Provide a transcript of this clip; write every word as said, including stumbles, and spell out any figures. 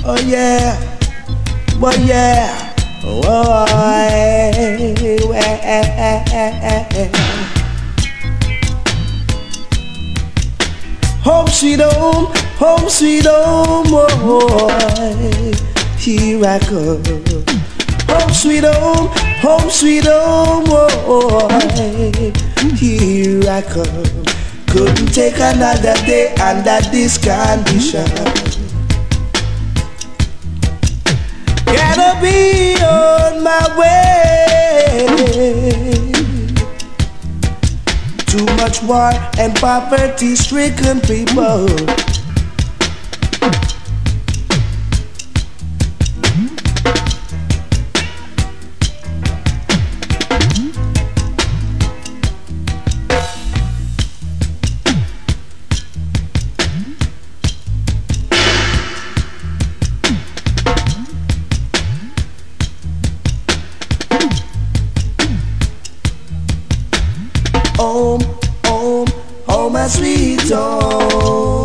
Oh yeah, boy yeah, oh home sweet home, home sweet home, oh, here I come. Home sweet home, home sweet home, oh, here I come. Couldn't take another day under this condition. Gotta be on my way. Too much war and poverty-stricken people. Home, home, home, my sweet home.